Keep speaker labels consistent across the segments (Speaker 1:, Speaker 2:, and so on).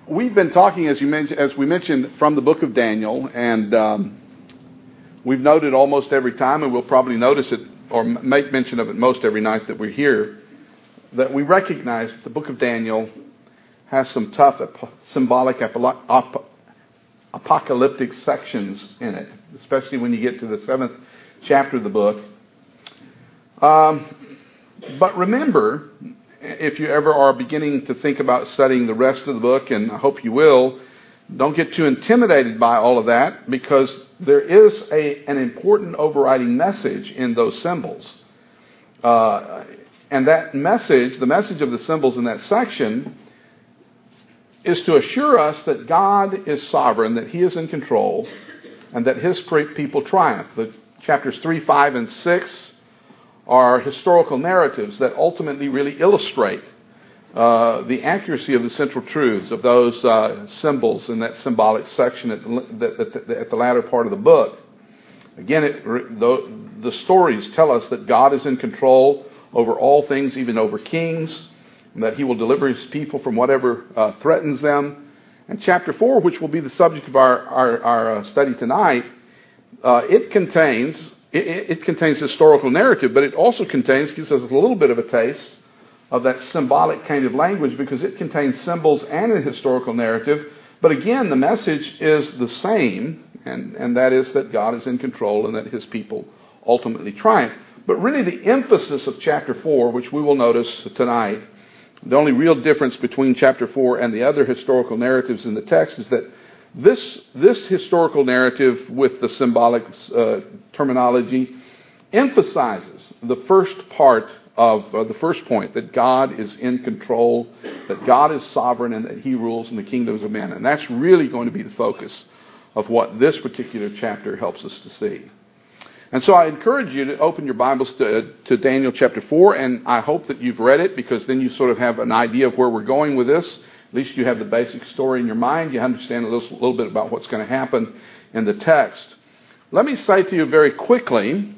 Speaker 1: We've been talking, as we mentioned, from the book of Daniel, and we've noted almost every time, and we'll probably notice it or make mention of it most every night that we're here, that we recognize that the book of Daniel has some tough symbolic apocalyptic sections in it, especially when you get to the 7th chapter of the book. But remember, if you ever are beginning to think about studying the rest of the book, and I hope you will, don't get too intimidated by all of that, because there is an important overriding message in those symbols. And that message, the message of the symbols in that section, is to assure us that God is sovereign, that He is in control, and that His people triumph. The chapters 3, 5, and 6 are historical narratives that ultimately really illustrate the accuracy of the central truths of those symbols in that symbolic section at the latter part of the book. Again, the stories tell us that God is in control over all things, even over kings, and that He will deliver His people from whatever threatens them. And chapter 4, which will be the subject of our study tonight, it contains historical narrative, but it also gives us a little bit of a taste of that symbolic kind of language, because it contains symbols and a historical narrative. But again, the message is the same, and that is that God is in control and that His people ultimately triumph. But really the emphasis of chapter 4, which we will notice tonight, the only real difference between chapter 4 and the other historical narratives in the text is that this historical narrative with the symbolic terminology emphasizes the first part of the first point, that God is in control, that God is sovereign, and that He rules in the kingdoms of men. And that's really going to be the focus of what this particular chapter helps us to see. And so I encourage you to open your Bibles to Daniel chapter 4, and I hope that you've read it, because then you sort of have an idea of where we're going with this. At least you have the basic story in your mind. You understand a little bit about what's going to happen in the text. Let me say to you very quickly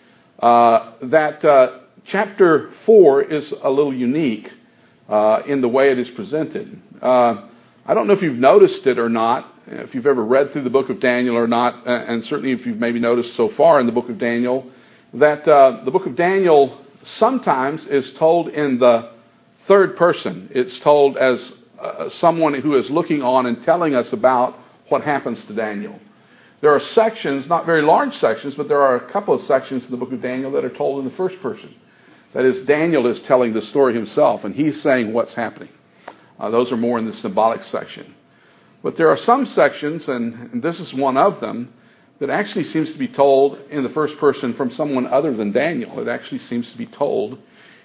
Speaker 1: that chapter 4 is a little unique in the way it is presented. I don't know if you've noticed it or not, if you've ever read through the book of Daniel or not, and certainly if you've maybe noticed so far in the book of Daniel, that the book of Daniel sometimes is told in the third person. It's told as someone who is looking on and telling us about what happens to Daniel. There are sections, not very large sections, but there are a couple of sections in the book of Daniel that are told in the first person. That is, Daniel is telling the story himself, and he's saying what's happening. Those are more in the symbolic section. But there are some sections, and this is one of them, that actually seems to be told in the first person from someone other than Daniel. It actually seems to be told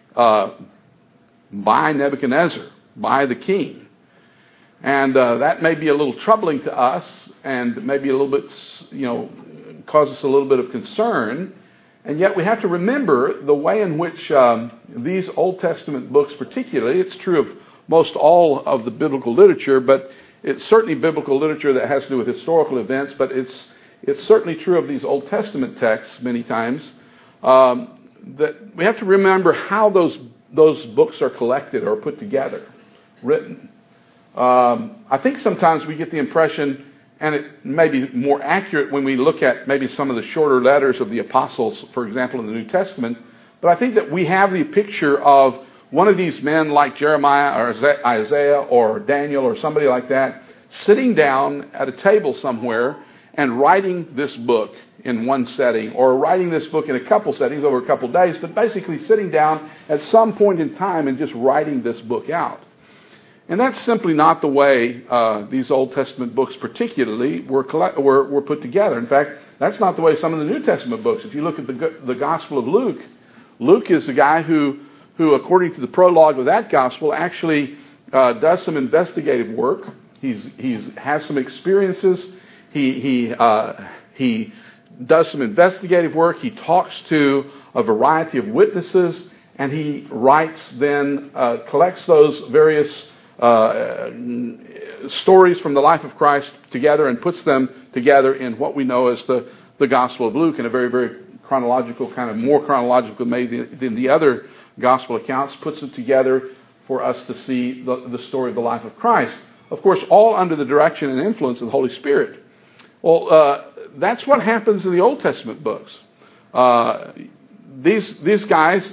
Speaker 1: by Nebuchadnezzar, by the king. And that may be a little troubling to us, and maybe a little bit, cause us a little bit of concern. And yet we have to remember the way in which these Old Testament books particularly, it's true of most all of the biblical literature, but it's certainly biblical literature that has to do with historical events, but it's certainly true of these Old Testament texts many times, that we have to remember how those books are collected or put together, written. I think sometimes we get the impression, and it may be more accurate when we look at maybe some of the shorter letters of the apostles, for example, in the New Testament, but I think that we have the picture of one of these men like Jeremiah or Isaiah or Daniel or somebody like that sitting down at a table somewhere and writing this book in one setting, or writing this book in a couple settings over a couple days, but basically sitting down at some point in time and just writing this book out. And that's simply not the way these Old Testament books particularly were put together. In fact, that's not the way some of the New Testament books. If you look at the Gospel of Luke, Luke is the guy who according to the prologue of that Gospel, actually does some investigative work. He has some experiences. He does some investigative work. He talks to a variety of witnesses, and he writes then, collects those various stories from the life of Christ together and puts them together in what we know as the Gospel of Luke in a very, very chronological, kind of more chronological maybe than the other Gospel accounts, puts it together for us to see the story of the life of Christ. Of course, all under the direction and influence of the Holy Spirit. Well, that's what happens in the Old Testament books. These guys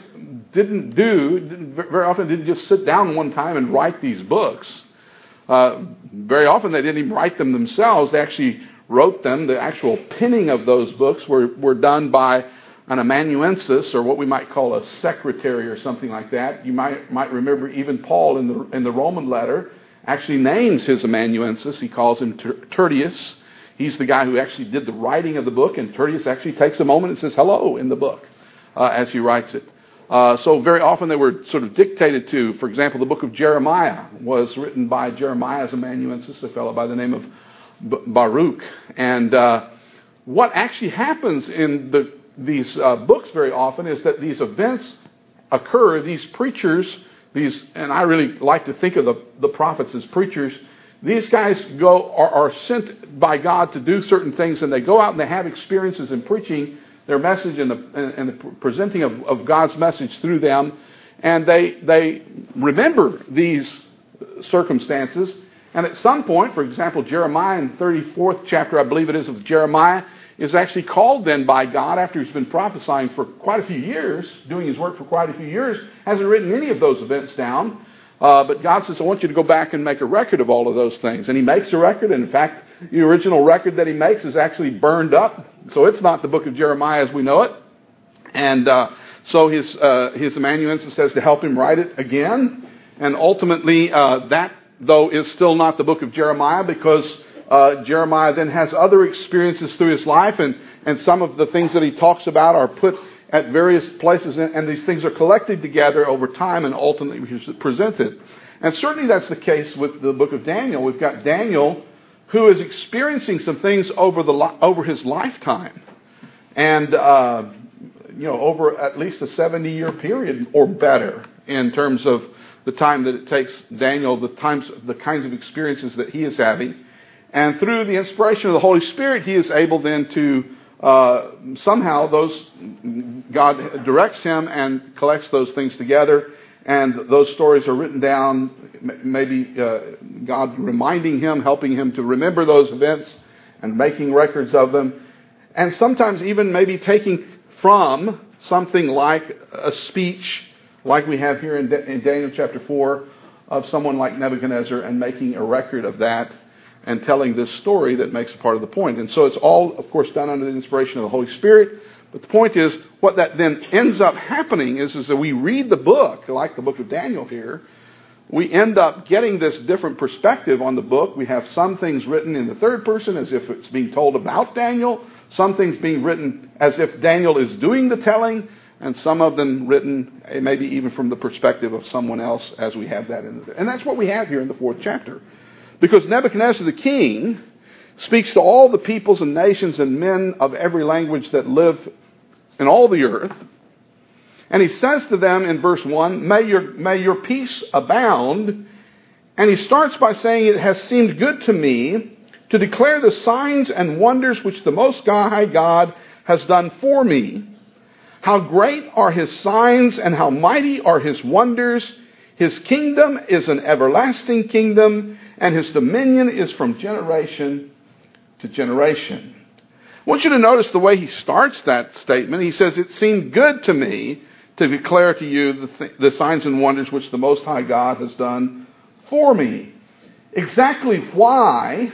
Speaker 1: very often didn't just sit down one time and write these books. Very often they didn't even write them themselves. They actually wrote them. The actual penning of those books were done by an amanuensis, or what we might call a secretary or something like that. You might remember even Paul in the Roman letter actually names his amanuensis. He calls him Tertius. He's the guy who actually did the writing of the book, and Tertius actually takes a moment and says hello in the book as he writes it. So very often they were sort of dictated to. For example, the book of Jeremiah was written by Jeremiah's amanuensis, a fellow by the name of Baruch. And what actually happens in these books very often is that these events occur. These preachers, and I really like to think of the prophets as preachers. These guys are sent by God to do certain things, and they go out and they have experiences in preaching their message and the presenting of God's message through them, and they remember these circumstances. And at some point, for example, Jeremiah in the 34th chapter, I believe it is, of Jeremiah, is actually called then by God after he's been prophesying for quite a few years, doing his work for quite a few years, hasn't written any of those events down. But God says, I want you to go back and make a record of all of those things. And he makes a record. And in fact, the original record that he makes is actually burned up. So it's not the book of Jeremiah as we know it. And so his amanuensis says to help him write it again. And ultimately, that, though, is still not the book of Jeremiah, because Jeremiah then has other experiences through his life. And some of the things that he talks about are put at various places, and these things are collected together over time and ultimately presented. And certainly that's the case with the book of Daniel. We've got Daniel, who is experiencing some things over his lifetime, and over at least a 70-year period or better in terms of the time that it takes Daniel, the kinds of experiences that he is having. And through the inspiration of the Holy Spirit, he is able then to somehow God directs him and collects those things together, and those stories are written down, maybe God reminding him, helping him to remember those events and making records of them, and sometimes even maybe taking from something like a speech like we have here in Daniel chapter 4 of someone like Nebuchadnezzar, and making a record of that and telling this story that makes a part of the point. And so it's all, of course, done under the inspiration of the Holy Spirit. But the point is, what that then ends up happening is that we read the book, like the book of Daniel here, we end up getting this different perspective on the book. We have some things written in the third person as if it's being told about Daniel, some things being written as if Daniel is doing the telling, and some of them written maybe even from the perspective of someone else, as we have that in the... And that's what we have here in the 4th chapter. Because Nebuchadnezzar the king speaks to all the peoples and nations and men of every language that live in all the earth. And he says to them in verse 1, may your peace abound. And he starts by saying, it has seemed good to me to declare the signs and wonders which the Most High God has done for me. How great are his signs and how mighty are his wonders. His kingdom is an everlasting kingdom, and his dominion is from generation to generation. I want you to notice the way he starts that statement. He says, it seemed good to me to declare to you the signs and wonders which the Most High God has done for me. Exactly why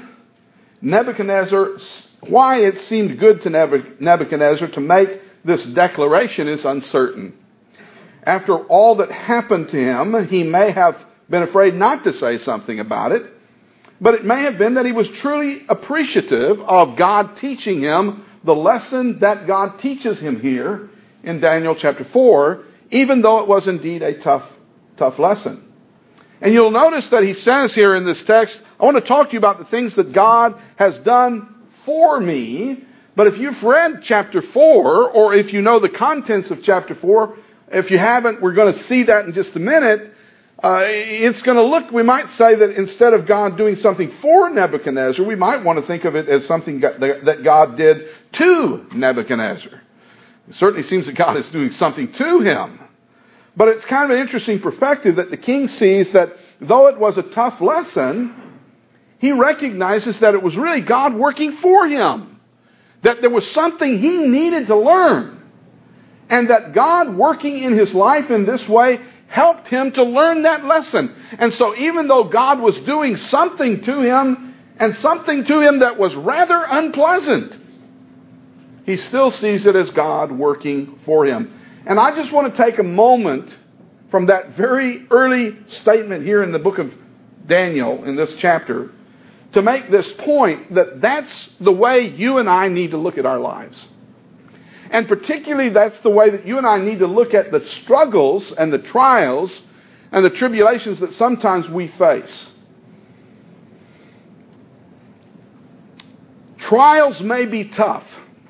Speaker 1: it seemed good to Nebuchadnezzar to make this declaration is uncertain. After all that happened to him, he may have been afraid not to say something about it. But it may have been that he was truly appreciative of God teaching him the lesson that God teaches him here in Daniel chapter 4, even though it was indeed a tough lesson. And you'll notice that he says here in this text, I want to talk to you about the things that God has done for me. But if you've read chapter 4, or if you know the contents of chapter 4, if you haven't, we're going to see that in just a minute. It's going to look, we might say that instead of God doing something for Nebuchadnezzar, we might want to think of it as something that God did to Nebuchadnezzar. It certainly seems that God is doing something to him. But it's kind of an interesting perspective that the king sees that though it was a tough lesson, he recognizes that it was really God working for him. That there was something he needed to learn. And that God working in his life in this way helped him to learn that lesson. And so even though God was doing something to him, and something to him that was rather unpleasant, he still sees it as God working for him. And I just want to take a moment from that very early statement here in the book of Daniel, in this chapter, to make this point that that's the way you and I need to look at our lives. And particularly that's the way that you and I need to look at the struggles and the trials and the tribulations that sometimes we face. Trials may be tough,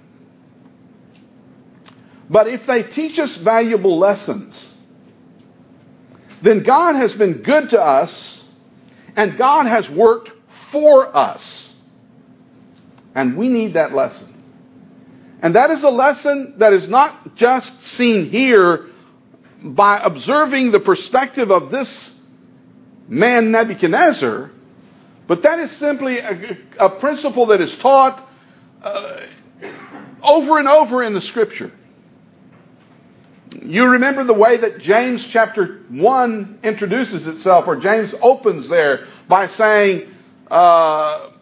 Speaker 1: but if they teach us valuable lessons, then God has been good to us and God has worked for us. And we need that lesson. And that is a lesson that is not just seen here by observing the perspective of this man Nebuchadnezzar, but that is simply a principle that is taught over and over in the Scripture. You remember the way that James chapter 1 introduces itself, or James opens there by saying, count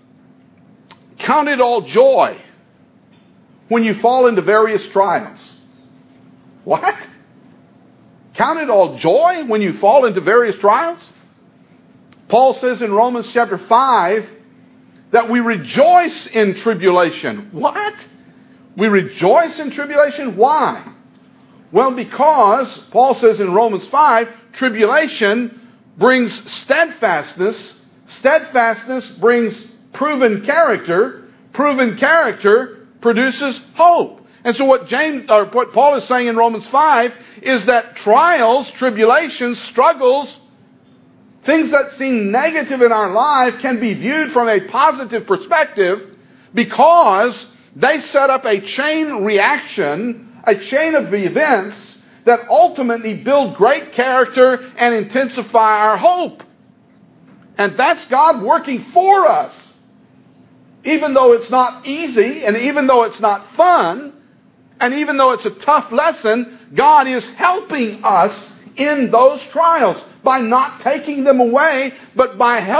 Speaker 1: it all joy when you fall into various trials. What? Count it all joy when you fall into various trials? Paul says in Romans chapter 5 that we rejoice in tribulation. What? We rejoice in tribulation? Why? Well, because, Paul says in Romans 5, tribulation brings steadfastness. Steadfastness brings proven character. Proven character produces hope. And so what Paul is saying in Romans 5 is that trials, tribulations, struggles, things that seem negative in our life can be viewed from a positive perspective because they set up a chain reaction, a chain of events that ultimately build great character and intensify our hope. And that's God working for us. Even though it's not easy, and even though it's not fun, and even though it's a tough lesson, God is helping us in those trials by not taking them away, but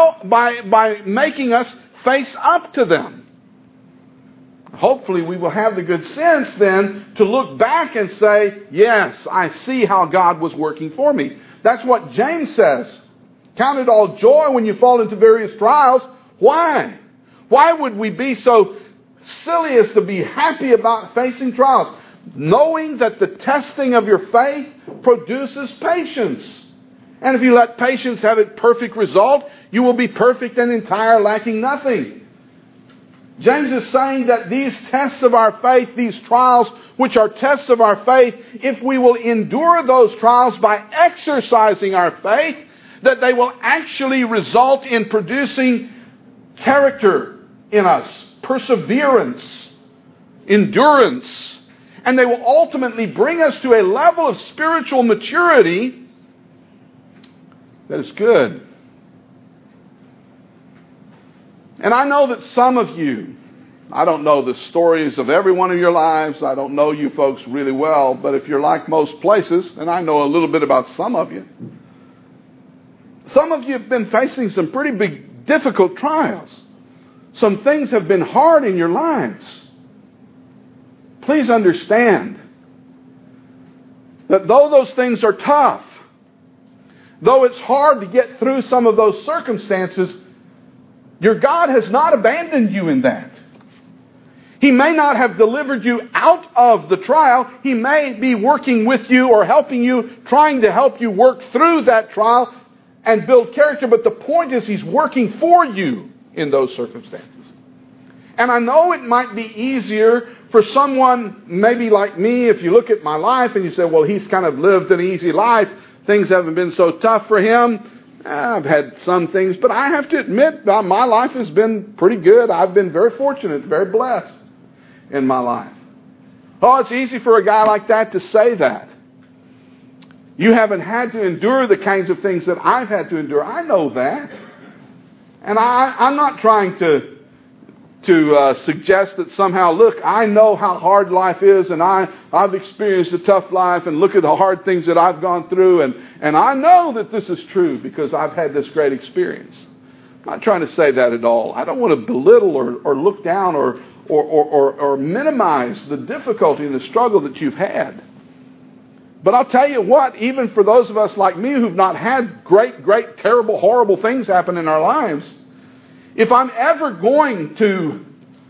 Speaker 1: by making us face up to them. Hopefully we will have the good sense then to look back and say, yes, I see how God was working for me. That's what James says. Count it all joy when you fall into various trials. Why? Why would we be so silly as to be happy about facing trials? Knowing that the testing of your faith produces patience. And if you let patience have its perfect result, you will be perfect and entire, lacking nothing. James is saying that these tests of our faith, these trials, which are tests of our faith, if we will endure those trials by exercising our faith, that they will actually result in producing character in us, perseverance, endurance, and they will ultimately bring us to a level of spiritual maturity that is good. And I know that some of you, I don't know the stories of every one of your lives, I don't know you folks really well, but if you're like most places, and I know a little bit about some of you have been facing some pretty big, difficult trials. Some things have been hard in your lives. Please understand that though those things are tough, though it's hard to get through some of those circumstances, your God has not abandoned you in that. He may not have delivered you out of the trial. He may be working with you or helping you, trying to help you work through that trial and build character. But the point is, He's working for you in those circumstances. And I know it might be easier for someone maybe like me, if you look at my life and you say, well, he's kind of lived an easy life. Things haven't been so tough for him. I've had some things, but I have to admit my life has been pretty good. I've been very fortunate, very blessed in my life. Oh, it's easy for a guy like that to say that. You haven't had to endure the kinds of things that I've had to endure. I know that. And I'm not trying to suggest that somehow, look, I know how hard life is, and I've experienced a tough life, and look at the hard things that I've gone through, and I know that this is true because I've had this great experience. I'm not trying to say that at all. I don't want to belittle or look down or minimize the difficulty and the struggle that you've had. But I'll tell you what, even for those of us like me who've not had great, terrible, horrible things happen in our lives, if I'm ever going to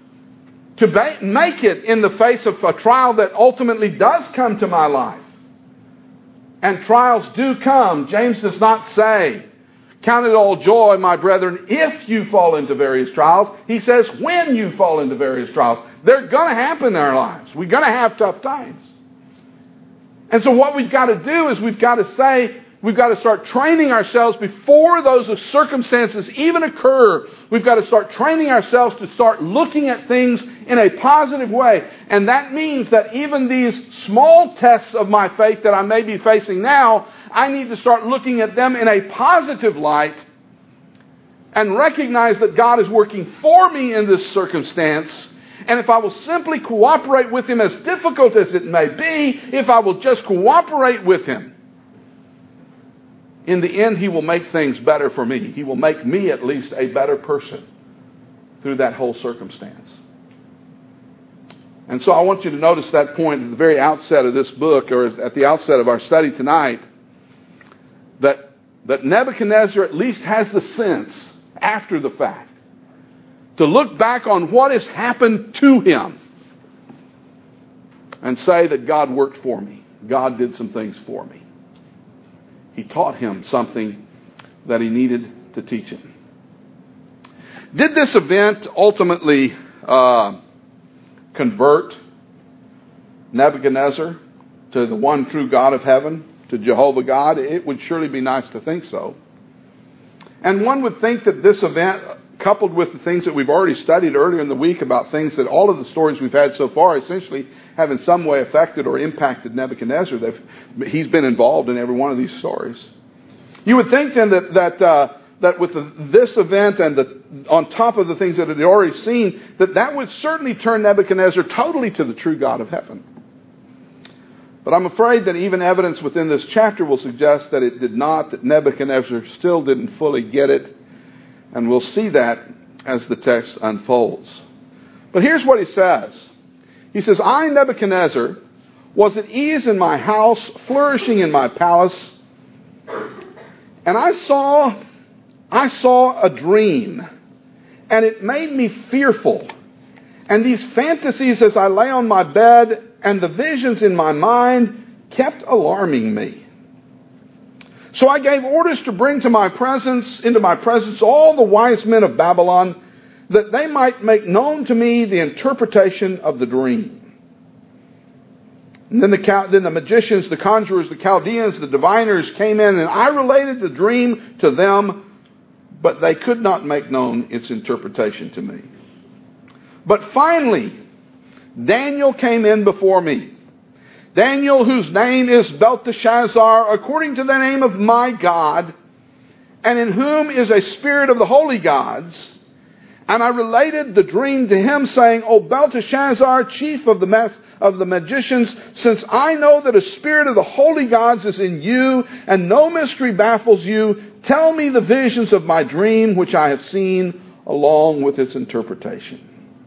Speaker 1: make it in the face of a trial that ultimately does come to my life, and trials do come, James does not say, count it all joy, my brethren, if you fall into various trials. He says, when you fall into various trials. They're going to happen in our lives. We're going to have tough times. And so what we've got to do is we've got to start training ourselves before those circumstances even occur. We've got to start training ourselves to start looking at things in a positive way. And that means that even these small tests of my faith that I may be facing now, I need to start looking at them in a positive light and recognize that God is working for me in this circumstance. And if I will simply cooperate with Him, as difficult as it may be, if I will just cooperate with Him, in the end, He will make things better for me. He will make me at least a better person through that whole circumstance. And so I want you to notice that point at the very outset of this book, or at the outset of our study tonight, that Nebuchadnezzar at least has the sense, after the fact, to look back on what has happened to him and say that God worked for me. God did some things for me. He taught him something that he needed to teach him. Did this event ultimately convert Nebuchadnezzar to the one true God of heaven, to Jehovah God? It would surely be nice to think so. And one would think that this event, coupled with the things that we've already studied earlier in the week about things that all of the stories we've had so far essentially have in some way affected or impacted Nebuchadnezzar. He's been involved in every one of these stories. You would think then that with this event and on top of the things that it had already seen, that would certainly turn Nebuchadnezzar totally to the true God of heaven. But I'm afraid that even evidence within this chapter will suggest that it did not, that Nebuchadnezzar still didn't fully get it. And we'll see that as the text unfolds. But here's what he says. He says, I, Nebuchadnezzar, was at ease in my house, flourishing in my palace. And I saw a dream, and it made me fearful. And these fantasies as I lay on my bed and the visions in my mind kept alarming me. So I gave orders to bring into my presence all the wise men of Babylon, that they might make known to me the interpretation of the dream. And then the magicians, the conjurers, the Chaldeans, the diviners came in, and I related the dream to them, but they could not make known its interpretation to me. But finally, Daniel came in before me. Daniel, whose name is Belteshazzar, according to the name of my God, and in whom is a spirit of the holy gods. And I related the dream to him, saying, O Belteshazzar, chief of the magicians, since I know that a spirit of the holy gods is in you, and no mystery baffles you, tell me the visions of my dream which I have seen, along with its interpretation.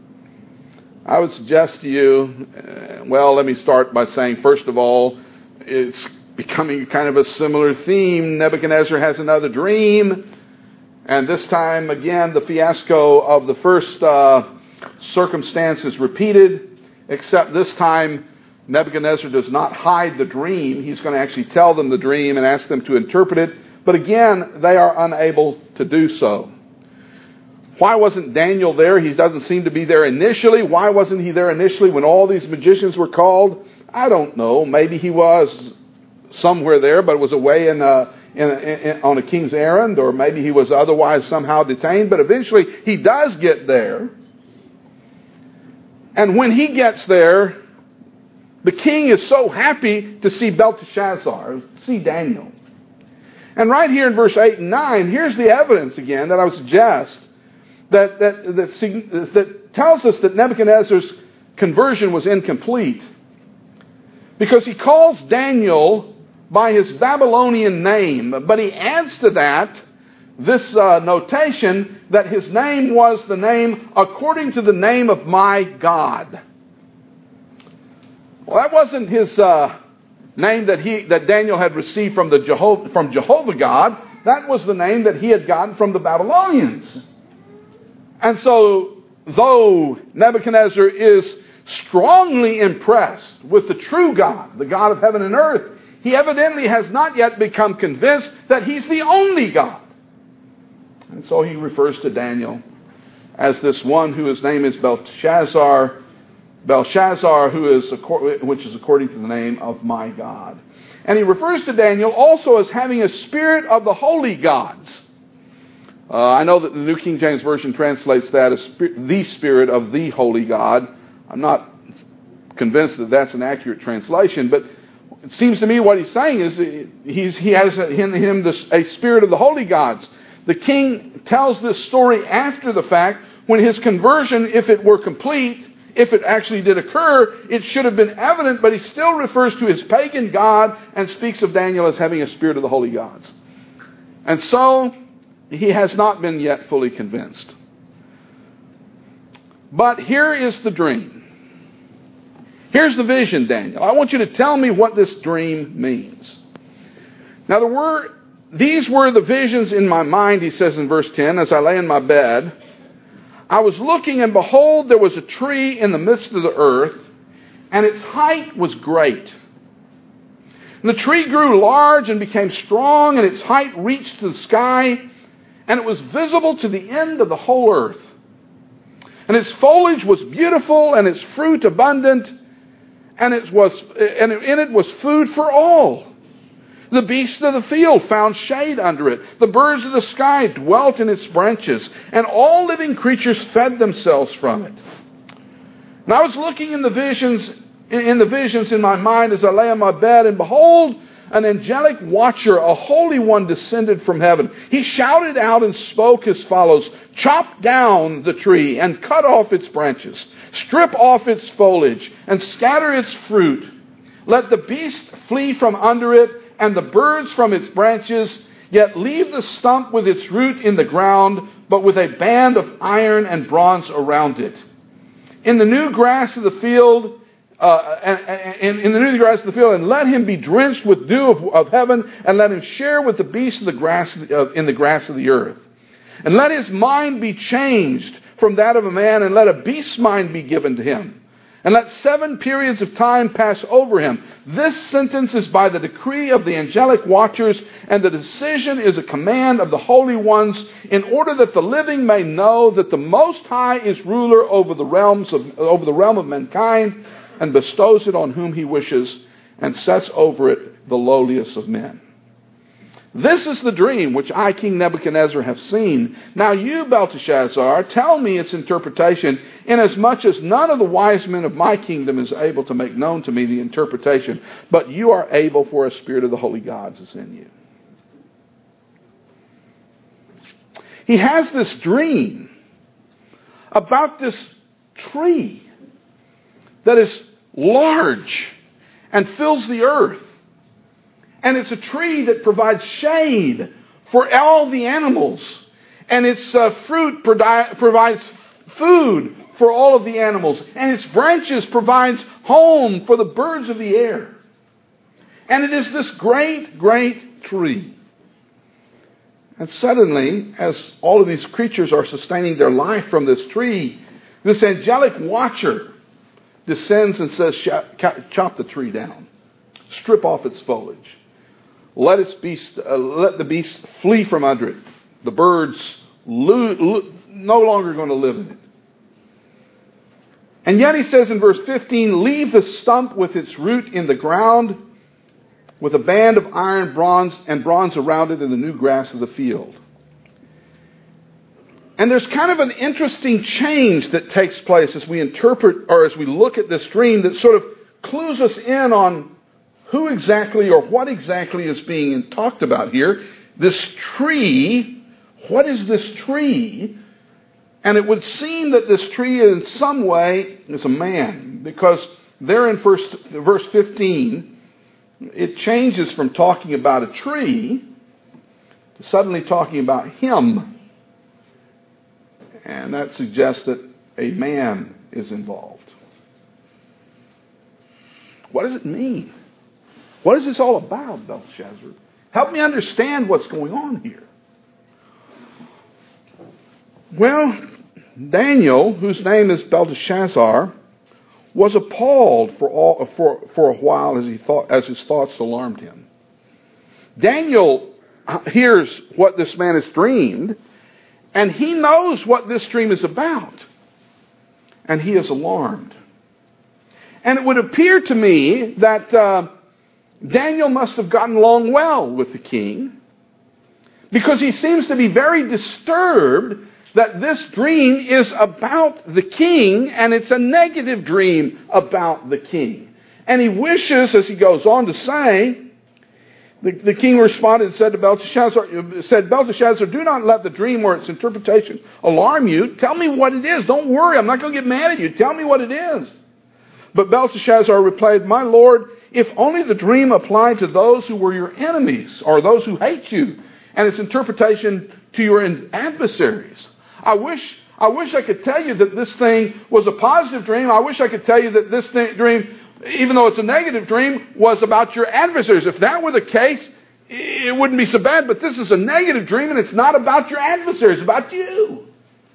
Speaker 1: I would suggest to you, let me start by saying, first of all, it's becoming kind of a similar theme. Nebuchadnezzar has another dream. And this time, again, the fiasco of the first circumstance is repeated, except this time Nebuchadnezzar does not hide the dream. He's going to actually tell them the dream and ask them to interpret it. But again, they are unable to do so. Why wasn't Daniel there? He doesn't seem to be there initially. Why wasn't he there initially when all these magicians were called? I don't know. Maybe he was somewhere there, but was away on a king's errand, or maybe he was otherwise somehow detained. But eventually he does get there. And when he gets there, the king is so happy to see Belteshazzar, see Daniel. And right here in verse 8 and 9, here's the evidence again that I would suggest that tells us that Nebuchadnezzar's conversion was incomplete. Because he calls Daniel by his Babylonian name, but he adds to that this notation that his name was the name according to the name of my God. Well, that wasn't his name that Daniel had received from Jehovah God. That was the name that he had gotten from the Babylonians. And so, though Nebuchadnezzar is strongly impressed with the true God, the God of heaven and earth, he evidently has not yet become convinced that he's the only God. And so he refers to Daniel as this one whose name is Belshazzar, which is according to the name of my God. And he refers to Daniel also as having a spirit of the holy gods. I know that the New King James Version translates that as the spirit of the holy God. I'm not convinced that that's an accurate translation, but it seems to me what he's saying is he has in him a spirit of the holy gods. The king tells this story after the fact, when his conversion, if it were complete, if it actually did occur, it should have been evident, but he still refers to his pagan god and speaks of Daniel as having a spirit of the holy gods. And so, he has not been yet fully convinced. But here is the dream. Here's the vision, Daniel. I want you to tell me what this dream means. Now, these were the visions in my mind, he says in verse 10, as I lay in my bed. I was looking, and behold, there was a tree in the midst of the earth, and its height was great. And the tree grew large and became strong, and its height reached to the sky, and it was visible to the end of the whole earth. And its foliage was beautiful, and its fruit abundant, and in it was food for all. The beasts of the field found shade under it. The birds of the sky dwelt in its branches, and all living creatures fed themselves from it. And I was looking in the visions in my mind as I lay on my bed, and behold, an angelic watcher, a holy one, descended from heaven. He shouted out and spoke as follows: chop down the tree and cut off its branches. Strip off its foliage and scatter its fruit. Let the beast flee from under it and the birds from its branches, yet leave the stump with its root in the ground, but with a band of iron and bronze around it. In the new grass of the field, and let him be drenched with dew of heaven, and let him share with the beasts of the grass in the grass of the earth. And let his mind be changed from that of a man, and let a beast's mind be given to him. And let 7 periods of time pass over him. This sentence is by the decree of the angelic watchers, and the decision is a command of the holy ones, in order that the living may know that the Most High is ruler over the realm of mankind, and bestows it on whom he wishes, and sets over it the lowliest of men. This is the dream which I, King Nebuchadnezzar, have seen. Now you, Belteshazzar, tell me its interpretation, inasmuch as none of the wise men of my kingdom is able to make known to me the interpretation, but you are able, for a spirit of the holy gods is in you. He has this dream about this tree that is large and fills the earth. And it's a tree that provides shade for all the animals. And its fruit provides food for all of the animals. And its branches provides home for the birds of the air. And it is this great, great tree. And suddenly, as all of these creatures are sustaining their life from this tree, this angelic watcher descends and says, chop the tree down. Strip off its foliage. Let the beast flee from under it. The birds no longer going to live in it. And yet he says in verse 15, leave the stump with its root in the ground, with a band of iron, bronze around it in the new grass of the field. And there's kind of an interesting change that takes place as we interpret, or as we look at this dream, that sort of clues us in on who exactly or what exactly is being talked about here. This tree, what is this tree? And it would seem that this tree in some way is a man, because there in verse 15, it changes from talking about a tree to suddenly talking about him. And that suggests that a man is involved. What does it mean? What is this all about, Belteshazzar? Help me understand what's going on here. Well, Daniel, whose name is Belteshazzar, was appalled for a while as his thoughts alarmed him. Daniel hears what this man has dreamed, and he knows what this dream is about. And he is alarmed. And it would appear to me that Daniel must have gotten along well with the king, because he seems to be very disturbed that this dream is about the king, and it's a negative dream about the king. And he wishes, as he goes on to say, the king responded and said to Belteshazzar, do not let the dream or its interpretation alarm you. Tell me what it is. Don't worry, I'm not going to get mad at you. Tell me what it is. But Belteshazzar replied, my lord, if only the dream applied to those who were your enemies, or those who hate you, and its interpretation to your adversaries. I wish I could tell you that this thing was a positive dream. I wish I could tell you that this dream, even though it's a negative dream, was about your adversaries. If that were the case, it wouldn't be so bad. But this is a negative dream, and it's not about your adversaries. It's about you.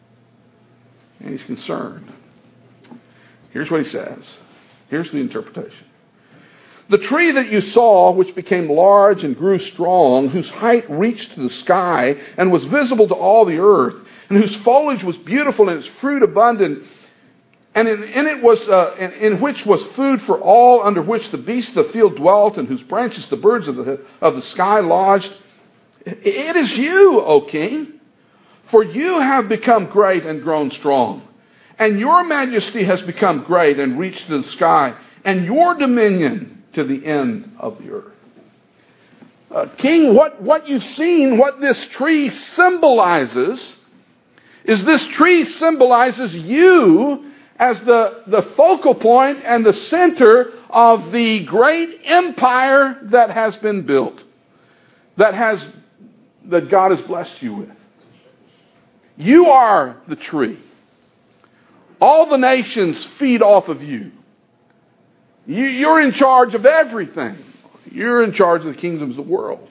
Speaker 1: And he's concerned. Here's what he says. Here's the interpretation. The tree that you saw, which became large and grew strong, whose height reached to the sky and was visible to all the earth, and whose foliage was beautiful and its fruit abundant, and in which was food for all, under which the beasts of the field dwelt, and whose branches the birds of the sky lodged. It is you, O king, for you have become great and grown strong, and your majesty has become great and reached to the sky, and your dominion to the end of the earth. King, what you've seen, what this tree symbolizes, is this tree symbolizes you as the focal point and the center of the great empire that has been built, that God has blessed you with. You are the tree. All the nations feed off of you. You're in charge of everything. You're in charge of the kingdoms of the world.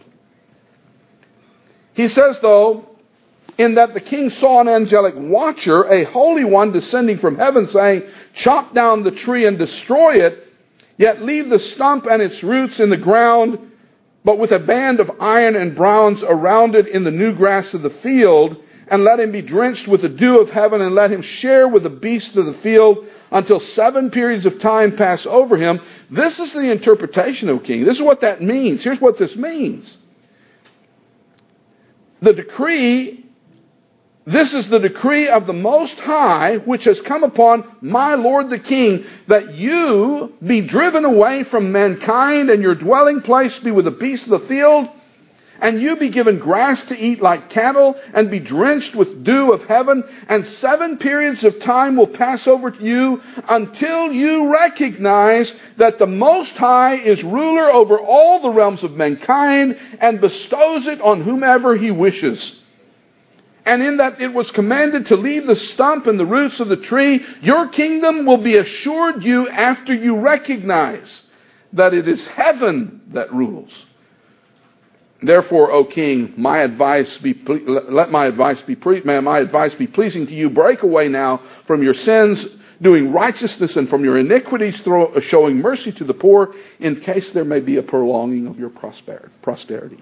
Speaker 1: He says, though, in that the king saw an angelic watcher, a holy one, descending from heaven, saying, chop down the tree and destroy it, yet leave the stump and its roots in the ground, but with a band of iron and bronze around it in the new grass of the field, and let him be drenched with the dew of heaven, and let him share with the beasts of the field, until 7 periods of time pass over him. This is the interpretation, O king. This is what that means. Here's what this means. This is the decree of the Most High, which has come upon my Lord the King, that you be driven away from mankind, and your dwelling place be with the beasts of the field, and you be given grass to eat like cattle, and be drenched with dew of heaven, and 7 periods of time will pass over to you, until you recognize that the Most High is ruler over all the realms of mankind, and bestows it on whomever he wishes. And in that it was commanded to leave the stump and the roots of the tree, your kingdom will be assured you after you recognize that it is heaven that rules. Therefore, O king, may my advice be pleasing to you. Break away now from your sins, doing righteousness, and from your iniquities, showing mercy to the poor, in case there may be a prolonging of your posterity.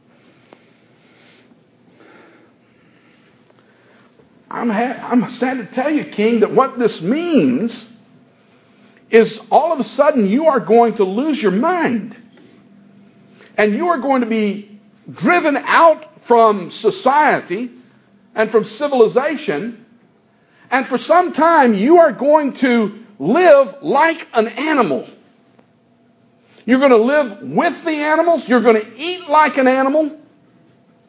Speaker 1: I'm sad to tell you, king, that what this means is all of a sudden you are going to lose your mind. And you are going to be driven out from society and from civilization. And for some time, you are going to live like an animal. You're going to live with the animals. You're going to eat like an animal.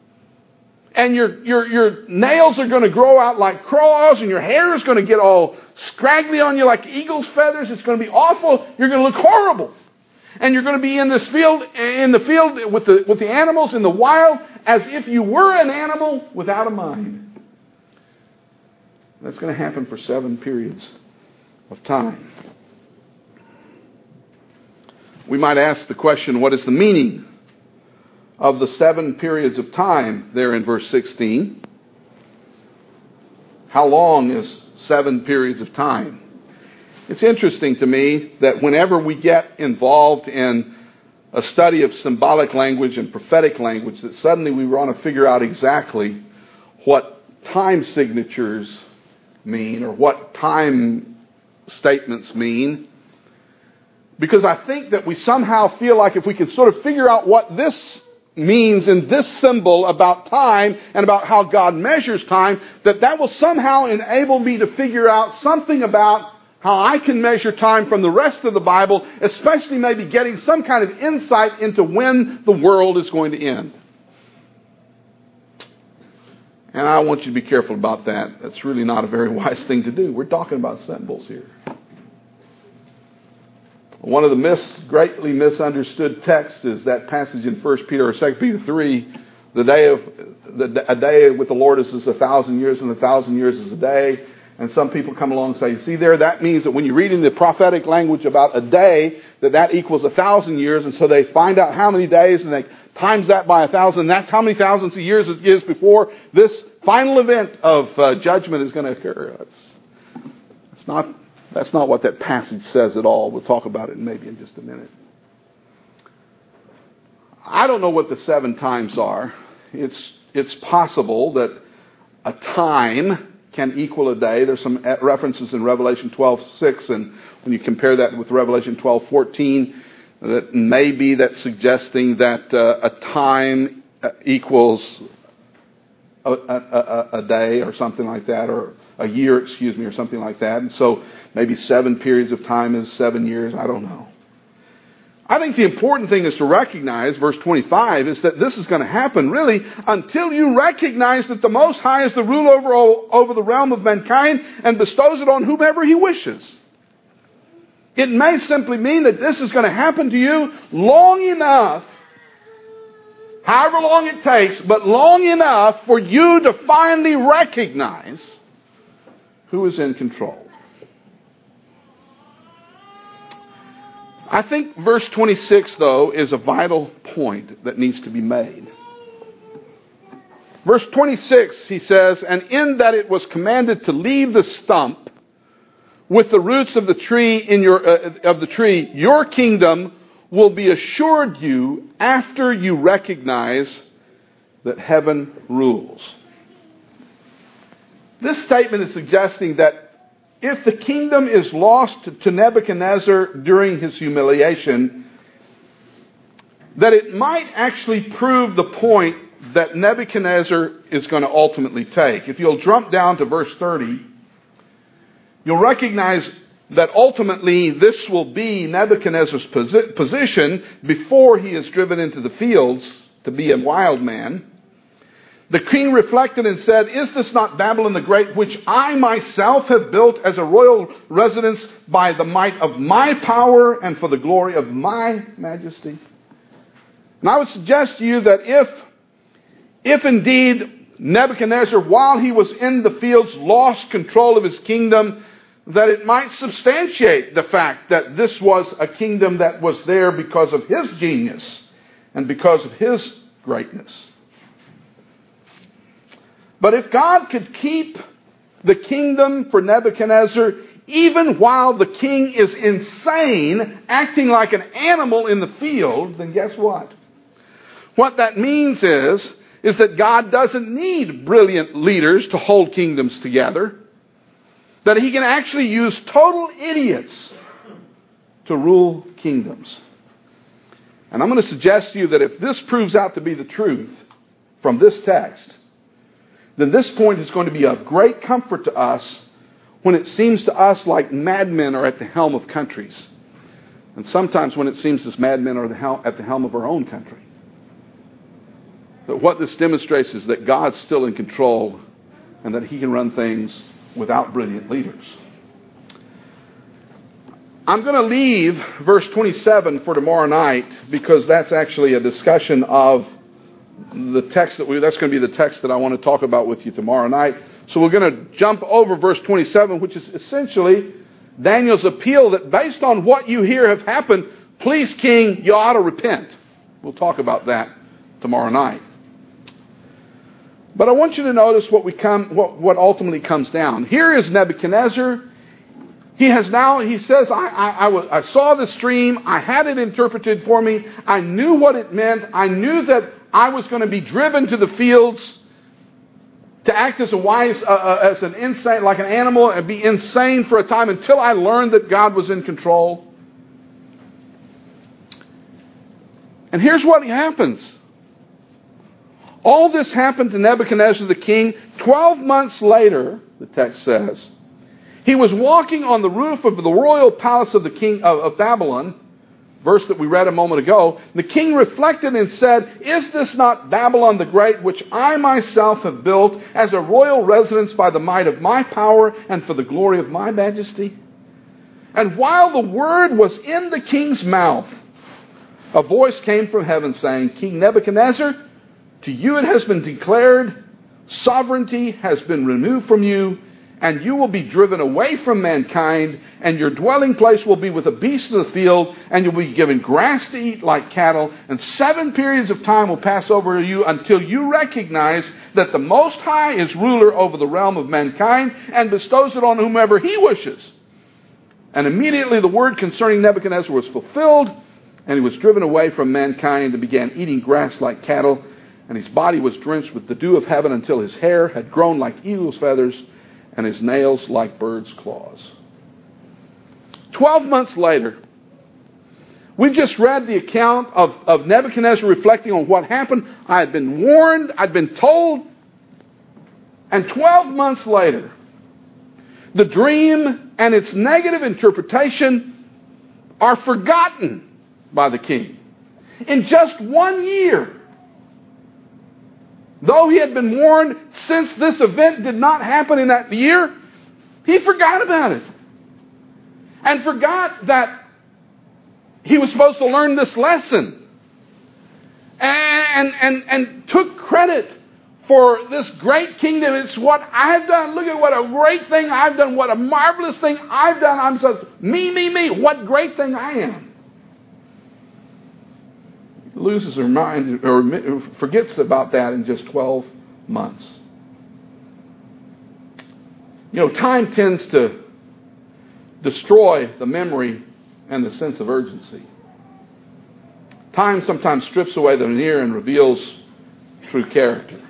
Speaker 1: and your nails are going to grow out like claws, and your hair is going to get all scraggly on you like eagle's feathers. It's going to be awful. You're going to look horrible. And you're going to be in the field with the animals in the wild, as if you were an animal without a mind. That's going to happen for 7 periods of time. We might ask the question, what is the meaning of the 7 periods of time there in verse 16? How long is 7 periods of time? It's interesting to me that whenever we get involved in a study of symbolic language and prophetic language, that suddenly we want to figure out exactly what time signatures mean or what time statements mean. Because I think that we somehow feel like if we can sort of figure out what this means in this symbol about time and about how God measures time, that will somehow enable me to figure out something about how I can measure time from the rest of the Bible, especially maybe getting some kind of insight into when the world is going to end. And I want you to be careful about that. That's really not a very wise thing to do. We're talking about symbols here. One of the greatly misunderstood texts is that passage in 1 Peter or 2 Peter 3, a day with the Lord is 1,000 years, and 1,000 years is a day. And some people come along and say, you see there, that means that when you're reading the prophetic language about a day, that equals 1,000 years. And so they find out how many days and they times that by 1,000. That's how many thousands of years it is before this final event of judgment is going to occur. That's not what that passage says at all. We'll talk about it maybe in just a minute. I don't know what the 7 times are. It's possible that a time can equal a day. There's some references in Revelation 12:6, and when you compare that with Revelation 12:14, that maybe that's suggesting that a time equals a day or something like that, or a year, or something like that. And so maybe 7 periods of time is 7 years. I don't know. I think the important thing is to recognize, verse 25, is that this is going to happen really until you recognize that the Most High is the ruler over the realm of mankind and bestows it on whomever He wishes. It may simply mean that this is going to happen to you long enough, however long it takes, but long enough for you to finally recognize who is in control. I think verse 26, though, is a vital point that needs to be made. Verse 26, he says, and in that it was commanded to leave the stump with the roots of the tree your kingdom will be assured you after you recognize that heaven rules. This statement is suggesting that if the kingdom is lost to Nebuchadnezzar during his humiliation, that it might actually prove the point that Nebuchadnezzar is going to ultimately take. If you'll jump down to verse 30, you'll recognize that ultimately this will be Nebuchadnezzar's position before he is driven into the fields to be a wild man. The king reflected and said, is this not Babylon the Great, which I myself have built as a royal residence by the might of my power and for the glory of my majesty? And I would suggest to you that if indeed Nebuchadnezzar, while he was in the fields, lost control of his kingdom, that it might substantiate the fact that this was a kingdom that was there because of his genius and because of his greatness. But if God could keep the kingdom for Nebuchadnezzar, even while the king is insane, acting like an animal in the field, then guess what? What that means is that God doesn't need brilliant leaders to hold kingdoms together. That He can actually use total idiots to rule kingdoms. And I'm going to suggest to you that if this proves out to be the truth from this text, then this point is going to be of great comfort to us when it seems to us like madmen are at the helm of countries. And sometimes when it seems as madmen are at the helm of our own country. But what this demonstrates is that God's still in control and that He can run things without brilliant leaders. I'm going to leave verse 27 for tomorrow night because that's actually a discussion of the text that's going to be the text that I want to talk about with you tomorrow night. So we're going to jump over verse 27, which is essentially Daniel's appeal that based on what you hear have happened, please, King, you ought to repent. We'll talk about that tomorrow night. But I want you to notice what ultimately comes down. Here is Nebuchadnezzar. He says, I saw this dream. I had it interpreted for me. I knew what it meant. I knew that I was going to be driven to the fields to act as as an insane, like an animal, and be insane for a time until I learned that God was in control. And here's what happens. All this happened to Nebuchadnezzar the king. 12 months later, the text says, he was walking on the roof of the royal palace of the king of Babylon, verse that we read a moment ago. The king reflected and said, is this not Babylon the Great, which I myself have built as a royal residence by the might of my power and for the glory of my majesty? And while the word was in the king's mouth, a voice came from heaven saying, King Nebuchadnezzar, to you it has been declared, sovereignty has been removed from you, and you will be driven away from mankind, and your dwelling place will be with the beasts of the field, and you'll be given grass to eat like cattle, and 7 periods of time will pass over you until you recognize that the Most High is ruler over the realm of mankind and bestows it on whomever He wishes. And immediately the word concerning Nebuchadnezzar was fulfilled, and he was driven away from mankind and began eating grass like cattle, and his body was drenched with the dew of heaven until his hair had grown like eagle's feathers, and his nails like birds' claws. 12 months later, we've just read the account of Nebuchadnezzar reflecting on what happened. I had been warned, I'd been told, and 12 months later, the dream and its negative interpretation are forgotten by the king. In just 1 year, though he had been warned since this event did not happen in that year, he forgot about it. And forgot that he was supposed to learn this lesson. And took credit for this great kingdom. It's what I've done. Look at what a great thing I've done. What a marvelous thing I've done. I'm so, me. What great thing I am. Loses her mind or forgets about that in just 12 months. You know, time tends to destroy the memory and the sense of urgency. Time sometimes strips away the veneer and reveals true character.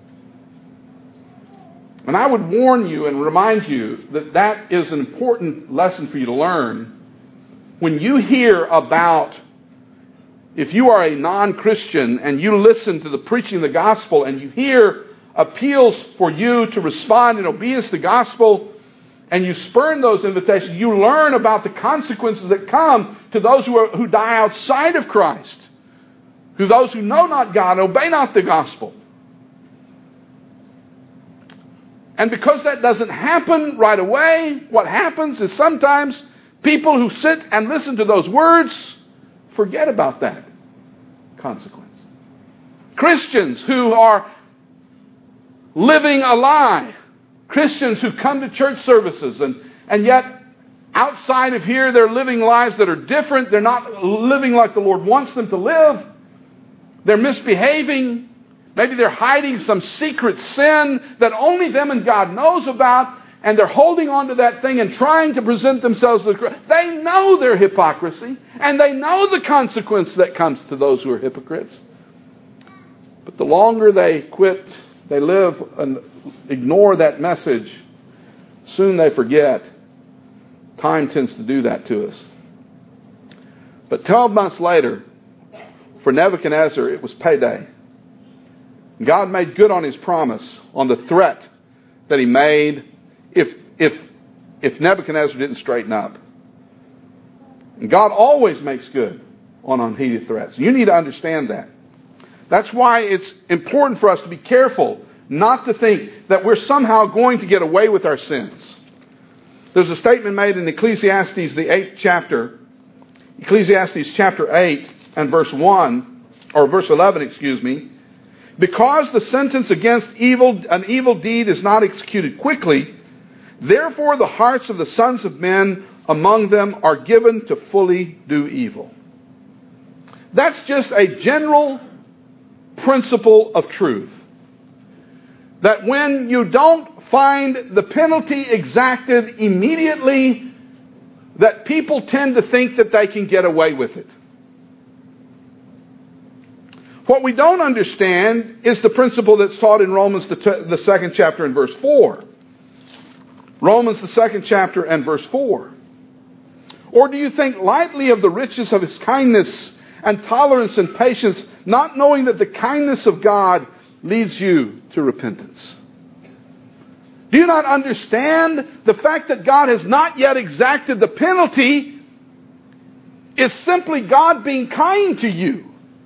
Speaker 1: And I would warn you and remind you that that is an important lesson for you to learn when you hear about, if you are a non-Christian and you listen to the preaching of the gospel and you hear appeals for you to respond in obedience to the gospel and you spurn those invitations, you learn about the consequences that come to those who die outside of Christ, to those who know not God and obey not the gospel. And because that doesn't happen right away, what happens is sometimes people who sit and listen to those words forget about that consequence. Christians who are living a lie. Christians who come to church services and yet outside of here they're living lives that are different. They're not living like the Lord wants them to live. They're misbehaving. Maybe they're hiding some secret sin that only them and God knows about, and they're holding on to that thing and trying to present themselves to Christ. They know their hypocrisy, and they know the consequence that comes to those who are hypocrites. But the longer they live and ignore that message, soon they forget. Time tends to do that to us. But 12 months later, for Nebuchadnezzar, it was payday. God made good on His promise, on the threat that He made if Nebuchadnezzar didn't straighten up. And God always makes good on unheeded threats. You need to understand that. That's why it's important for us to be careful not to think that we're somehow going to get away with our sins. There's a statement made in Ecclesiastes, the 8th chapter, Ecclesiastes chapter 8 and verse 1, or verse 11, excuse me. Because the sentence against an evil deed is not executed quickly, therefore the hearts of the sons of men among them are given to fully do evil. That's just a general principle of truth. That when you don't find the penalty exacted immediately, that people tend to think that they can get away with it. What we don't understand is the principle that's taught in Romans, the 2nd chapter and verse 4. Romans, the 2nd chapter and verse 4. Or do you think lightly of the riches of His kindness and tolerance and patience, not knowing that the kindness of God leads you to repentance? Do you not understand the fact that God has not yet exacted the penalty is simply God being kind to you?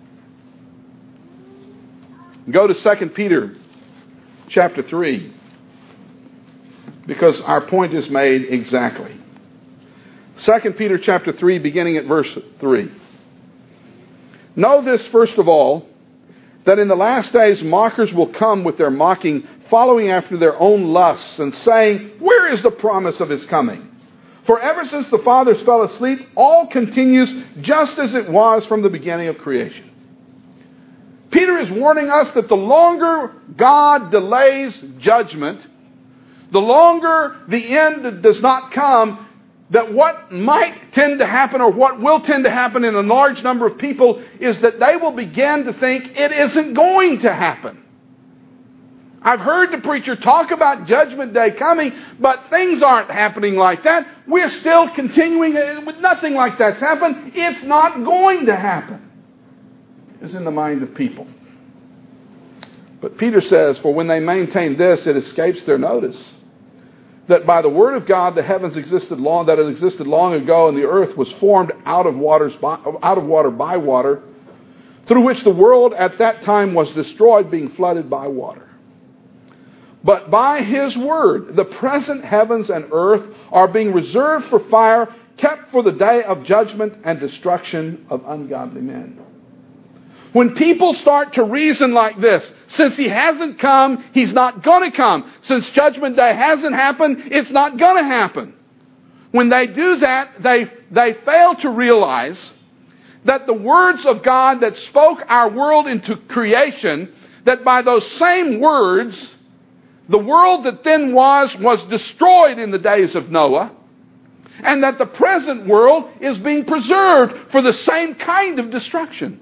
Speaker 1: Go to 2 Peter chapter 3, because our point is made exactly. 2 Peter chapter 3, beginning at verse 3. Know this, first of all, that in the last days mockers will come with their mocking, following after their own lusts, and saying, where is the promise of His coming? For ever since the fathers fell asleep, all continues just as it was from the beginning of creation. Peter is warning us that the longer God delays judgment, the longer the end does not come, that what might tend to happen, or what will tend to happen in a large number of people, is that they will begin to think it isn't going to happen. I've heard the preacher talk about Judgment Day coming, but things aren't happening like that. We're still continuing with nothing like that's happened. It's not going to happen, is in the mind of people. But Peter says, for when they maintain this, it escapes their notice that by the word of God the heavens existed long ago, and the earth was formed out of water by water, through which the world at that time was destroyed, being flooded by water. But by His word, the present heavens and earth are being reserved for fire, kept for the day of judgment and destruction of ungodly men. When people start to reason like this, since He hasn't come, He's not going to come. Since Judgment Day hasn't happened, it's not going to happen. When they do that, they fail to realize that the words of God that spoke our world into creation, that by those same words, the world that then was destroyed in the days of Noah, and that the present world is being preserved for the same kind of destruction.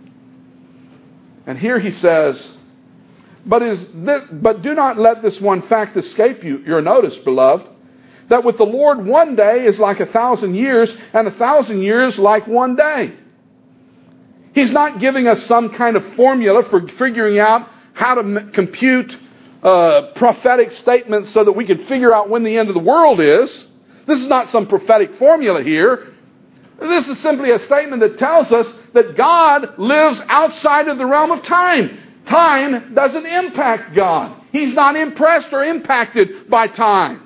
Speaker 1: And here he says, but do not let this one fact escape your notice, beloved, that with the Lord 1 day is like 1,000 years, and 1,000 years like 1 day. He's not giving us some kind of formula for figuring out how to compute prophetic statements so that we can figure out when the end of the world is. This is not some prophetic formula here. This is simply a statement that tells us that God lives outside of the realm of time. Time doesn't impact God. He's not impressed or impacted by time.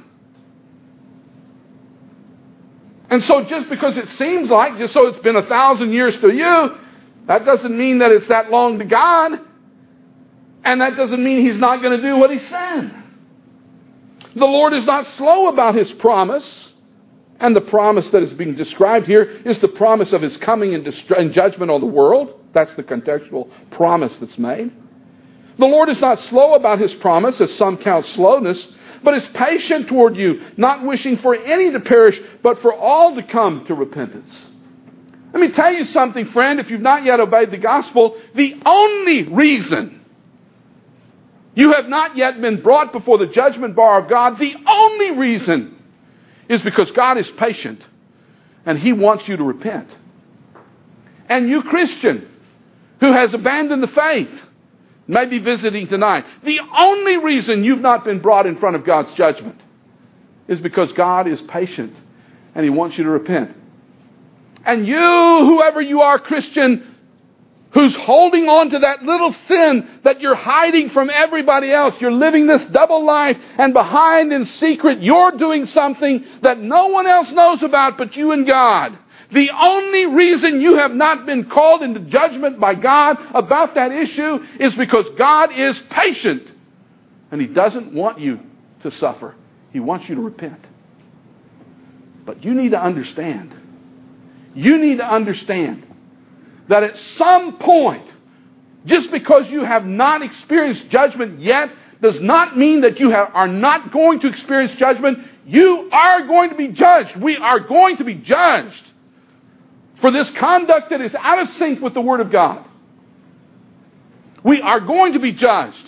Speaker 1: And so just because it seems like, just so it's been 1,000 years to you, that doesn't mean that it's that long to God. And that doesn't mean He's not going to do what He said. The Lord is not slow about His promise. And the promise that is being described here is the promise of His coming and judgment on the world. That's the contextual promise that's made. The Lord is not slow about His promise, as some count slowness, but is patient toward you, not wishing for any to perish, but for all to come to repentance. Let me tell you something, friend. If you've not yet obeyed the gospel, the only reason you have not yet been brought before the judgment bar of God, the only reason is because God is patient and He wants you to repent. And you, Christian, who has abandoned the faith, may be visiting tonight. The only reason you've not been brought in front of God's judgment is because God is patient and He wants you to repent. And you, whoever you are, Christian, who's holding on to that little sin that you're hiding from everybody else. You're living this double life, and behind in secret, you're doing something that no one else knows about but you and God. The only reason you have not been called into judgment by God about that issue is because God is patient. And He doesn't want you to suffer. He wants you to repent. But you need to understand. You need to understand that at some point, just because you have not experienced judgment yet, does not mean that you are not going to experience judgment. You are going to be judged. We are going to be judged for this conduct that is out of sync with the Word of God. We are going to be judged.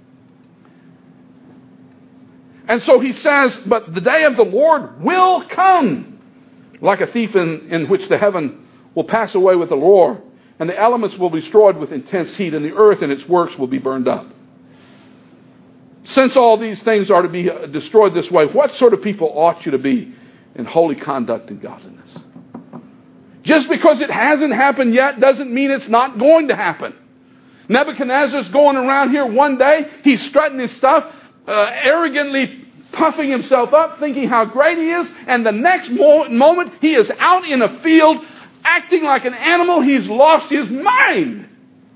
Speaker 1: And so he says, but the day of the Lord will come like a thief, in which the heaven will pass away with a roar, and the elements will be destroyed with intense heat, and the earth and its works will be burned up. Since all these things are to be destroyed this way, what sort of people ought you to be in holy conduct and godliness? Just because it hasn't happened yet doesn't mean it's not going to happen. Nebuchadnezzar's going around here one day, he's strutting his stuff, arrogantly puffing himself up, thinking how great he is, and the next moment he is out in a field acting like an animal. He's lost his mind.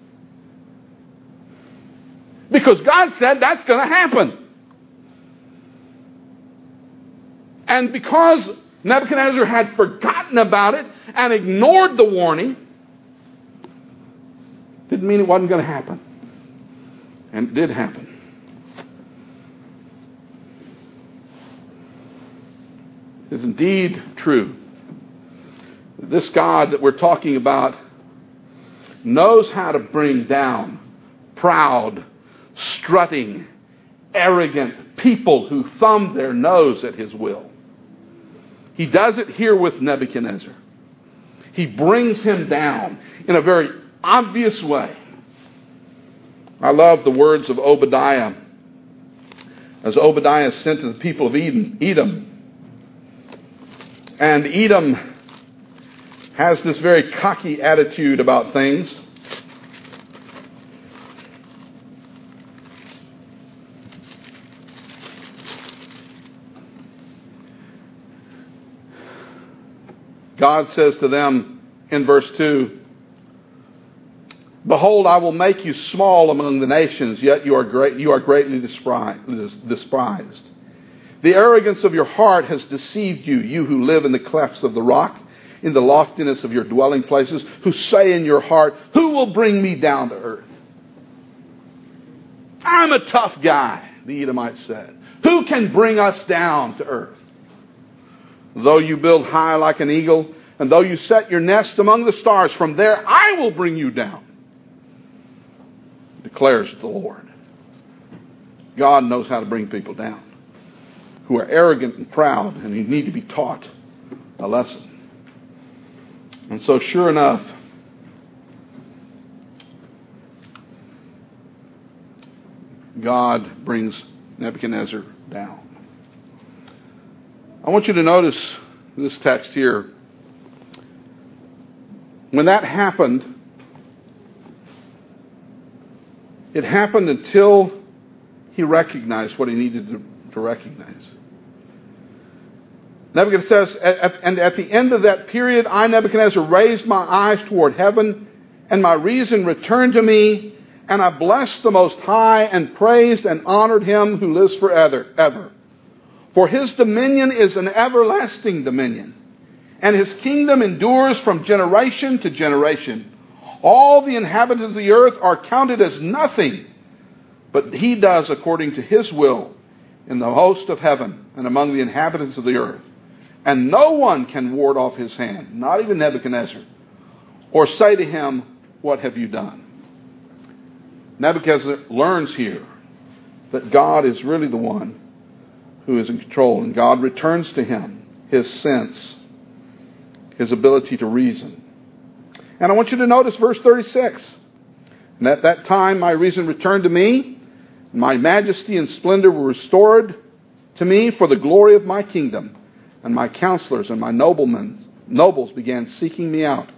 Speaker 1: Because God said that's going to happen. And because Nebuchadnezzar had forgotten about it and ignored the warning, didn't mean it wasn't going to happen. And it did happen. It is indeed true. This God that we're talking about knows how to bring down proud, strutting, arrogant people who thumb their nose at His will. He does it here with Nebuchadnezzar. He brings him down in a very obvious way. I love the words of Obadiah. As Obadiah sent to the people of Edom. And Edom has this very cocky attitude about things. God says to them in verse 2, behold, I will make you small among the nations, yet you are greatly despised. The arrogance of your heart has deceived you, you who live in the clefts of the rock, in the loftiness of your dwelling places, who say in your heart, who will bring me down to earth? I'm a tough guy, the Edomites said. Who can bring us down to earth? Though you build high like an eagle, and though you set your nest among the stars, from there I will bring you down, declares the Lord. God knows how to bring people down who are arrogant and proud, and you need to be taught a lesson. And so sure enough, God brings Nebuchadnezzar down. I want you to notice this text here. When that happened, it happened until he recognized what he needed to recognize. Nebuchadnezzar says, and at the end of that period, I, Nebuchadnezzar, raised my eyes toward heaven, and my reason returned to me, and I blessed the Most High, and praised and honored Him who lives forever. For His dominion is an everlasting dominion, and His kingdom endures from generation to generation. All the inhabitants of the earth are counted as nothing, but He does according to His will in the host of heaven and among the inhabitants of the earth. And no one can ward off His hand, not even Nebuchadnezzar, or say to him, what have you done? Nebuchadnezzar learns here that God is really the one who is in control, and God returns to him his sense, his ability to reason. And I want you to notice verse 36. And at that time my reason returned to me, my majesty and splendor were restored to me for the glory of my kingdom. And my counselors and my nobles began seeking me out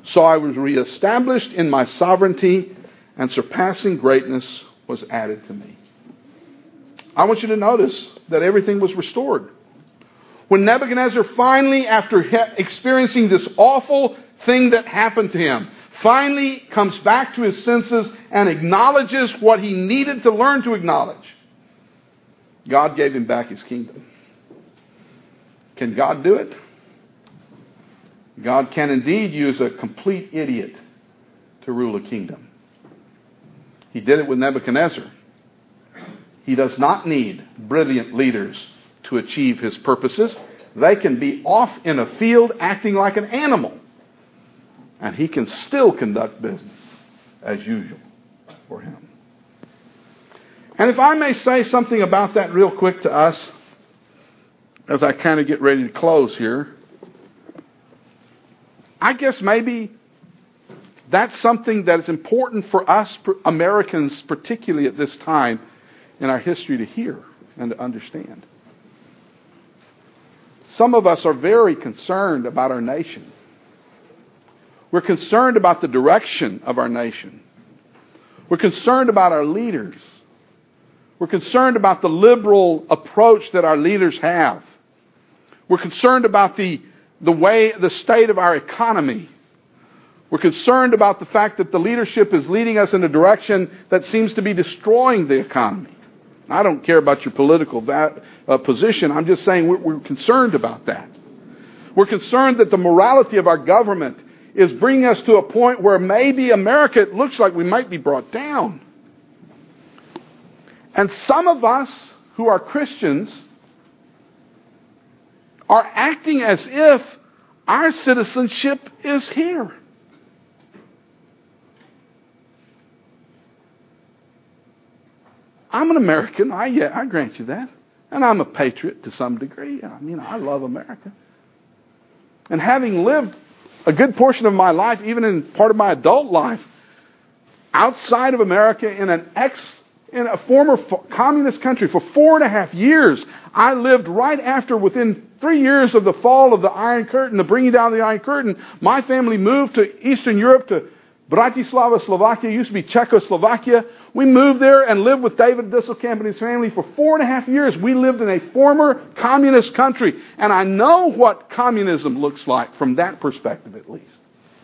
Speaker 1: So I was reestablished in my sovereignty, and surpassing greatness was added to me. I want you to notice that everything was restored. When Nebuchadnezzar finally, after experiencing this awful thing that happened to him, finally comes back to his senses and acknowledges what he needed to learn to acknowledge, God gave him back his kingdom. Can God do it? God can indeed use a complete idiot to rule a kingdom. He did it with Nebuchadnezzar. He does not need brilliant leaders to achieve his purposes. They can be off in a field acting like an animal, and he can still conduct business as usual for him. And if I may say something about that real quick to us, as I kind of get ready to close here, I guess maybe that's something that is important for us Americans, particularly at this time in our history, to hear and to understand. Some of us are very concerned about our nation. We're concerned about the direction of our nation. We're concerned about our leaders. We're concerned about the liberal approach that our leaders have. We're concerned about the state of our economy. We're concerned about the fact that the leadership is leading us in a direction that seems to be destroying the economy. I don't care about your political position. I'm just saying we're concerned about that. We're concerned that the morality of our government is bringing us to a point where maybe America, it looks like we might be brought down. And some of us who are Christians are acting as if our citizenship is here. I'm an American. I grant you that. And I'm a patriot to some degree. I mean, I love America. And having lived a good portion of my life, even in part of my adult life, outside of America in a former communist country for 4.5 years, I lived right after, within 3 years of the fall of the Iron Curtain, the bringing down of the Iron Curtain, my family moved to Eastern Europe, to Bratislava, Slovakia. It used to be Czechoslovakia. We moved there and lived with David Disselkamp and his family for 4.5 years. We lived in a former communist country. And I know what communism looks like from that perspective, at least.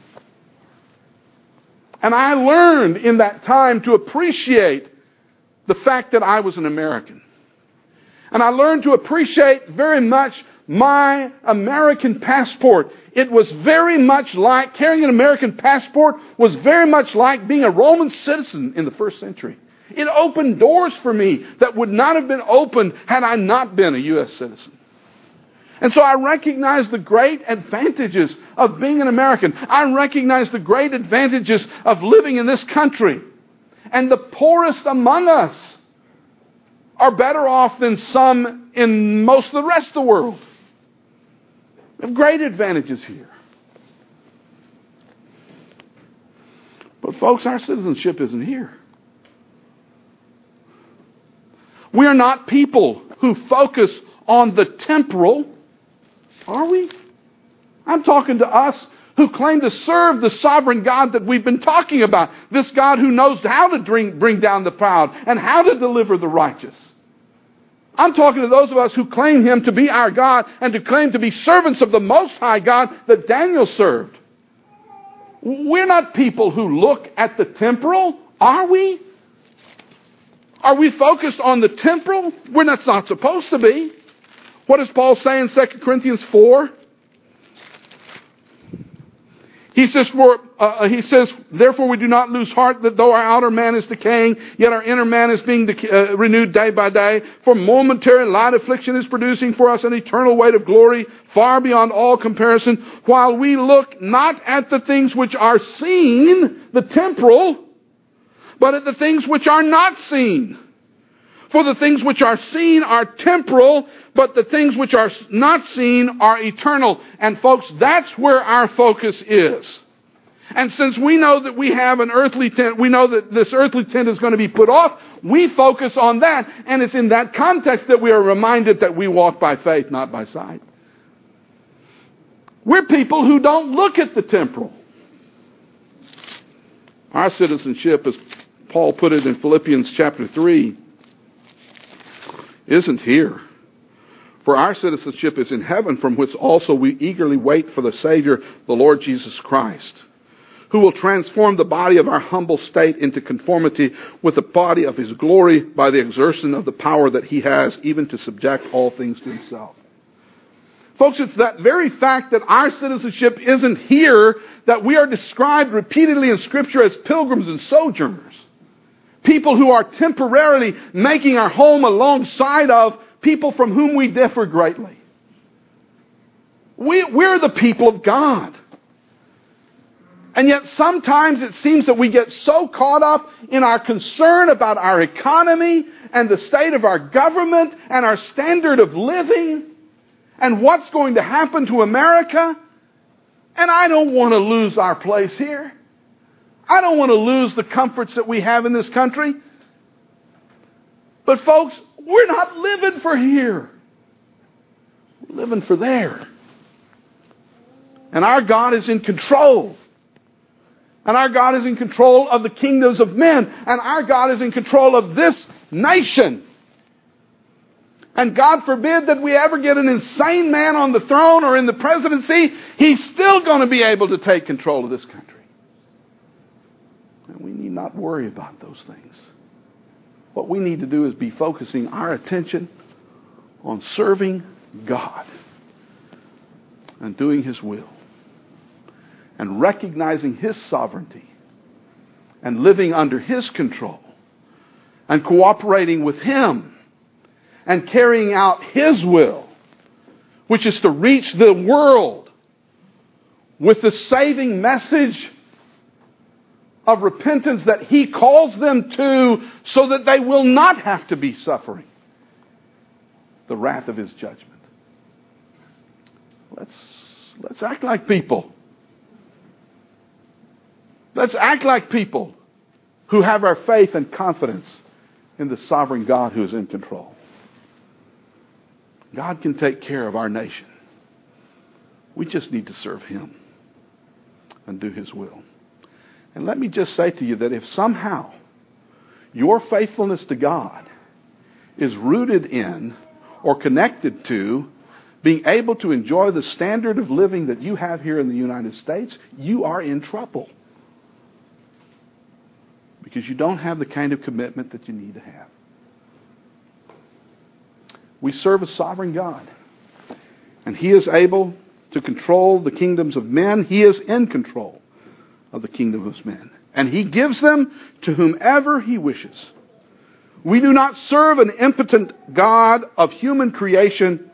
Speaker 1: And I learned in that time to appreciate the fact that I was an American. And I learned to appreciate very much my American passport. It was very much like, carrying an American passport was very much like being a Roman citizen in the first century. It opened doors for me that would not have been opened had I not been a U.S. citizen. And so I recognize the great advantages of being an American. I recognize the great advantages of living in this country. And the poorest among us are better off than some in most of the rest of the world. We have great advantages here. But folks, our citizenship isn't here. We are not people who focus on the temporal, are we? I'm talking to us who claim to serve the sovereign God that we've been talking about. This God who knows how to bring down the proud and how to deliver the righteous. I'm talking to those of us who claim Him to be our God and to claim to be servants of the Most High God that Daniel served. We're not people who look at the temporal, are we? Are we focused on the temporal? That's not supposed to be. What does Paul say in 2 Corinthians 4? He says, therefore we do not lose heart, that though our outer man is decaying, yet our inner man is being renewed day by day. For momentary light affliction is producing for us an eternal weight of glory, far beyond all comparison, while we look not at the things which are seen, the temporal, but at the things which are not seen. For the things which are seen are temporal, but the things which are not seen are eternal. And folks, that's where our focus is. And since we know that we have an earthly tent, we know that this earthly tent is going to be put off, we focus on that. And it's in that context that we are reminded that we walk by faith, not by sight. We're people who don't look at the temporal. Our citizenship, as Paul put it in Philippians chapter 3, isn't here. For our citizenship is in heaven, from which also we eagerly wait for the Savior, the Lord Jesus Christ, who will transform the body of our humble state into conformity with the body of His glory by the exertion of the power that He has even to subject all things to Himself. Folks, it's that very fact that our citizenship isn't here that we are described repeatedly in Scripture as pilgrims and sojourners. People who are temporarily making our home alongside of people from whom we differ greatly. We're the people of God. And yet sometimes it seems that we get so caught up in our concern about our economy and the state of our government and our standard of living and what's going to happen to America. And I don't want to lose our place here. I don't want to lose the comforts that we have in this country. But folks, we're not living for here. We're living for there. And our God is in control. And our God is in control of the kingdoms of men. And our God is in control of this nation. And God forbid that we ever get an insane man on the throne or in the presidency. He's still going to be able to take control of this country. And we need not worry about those things. What we need to do is be focusing our attention on serving God and doing His will and recognizing His sovereignty and living under His control and cooperating with Him and carrying out His will, which is to reach the world with the saving message of repentance that He calls them to, so that they will not have to be suffering the wrath of His judgment. Let's act like people. Let's act like people who have our faith and confidence in the sovereign God who is in control. God can take care of our nation. We just need to serve Him and do His will. And let me just say to you that if somehow your faithfulness to God is rooted in or connected to being able to enjoy the standard of living that you have here in the United States, you are in trouble. Because you don't have the kind of commitment that you need to have. We serve a sovereign God. And He is able to control the kingdoms of men. He is in control of the kingdom of men. And He gives them to whomever He wishes. We do not serve an impotent God of human creation,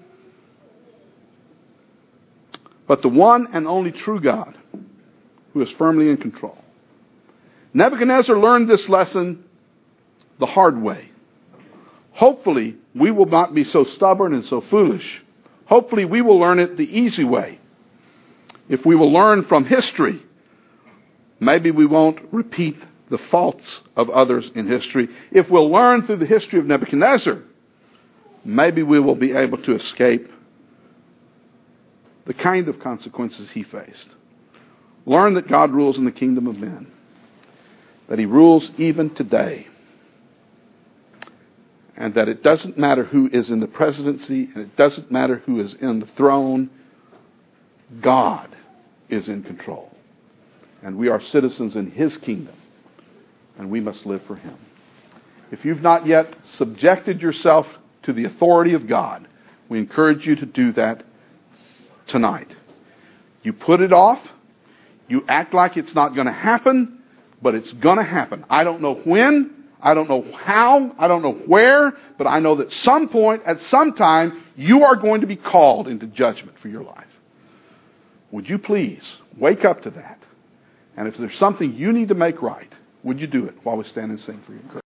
Speaker 1: but the one and only true God who is firmly in control. Nebuchadnezzar learned this lesson the hard way. Hopefully, we will not be so stubborn and so foolish. Hopefully, we will learn it the easy way. If we will learn from history, maybe we won't repeat the faults of others in history. If we'll learn through the history of Nebuchadnezzar, maybe we will be able to escape the kind of consequences he faced. Learn that God rules in the kingdom of men, that He rules even today, and that it doesn't matter who is in the presidency, and it doesn't matter who is in the throne. God is in control. And we are citizens in His kingdom, and we must live for Him. If you've not yet subjected yourself to the authority of God, we encourage you to do that tonight. You put it off, you act like it's not going to happen, but it's going to happen. I don't know when, I don't know how, I don't know where, but I know that at some point, at some time, you are going to be called into judgment for your life. Would you please wake up to that? And if there's something you need to make right, would you do it while we stand and sing for you?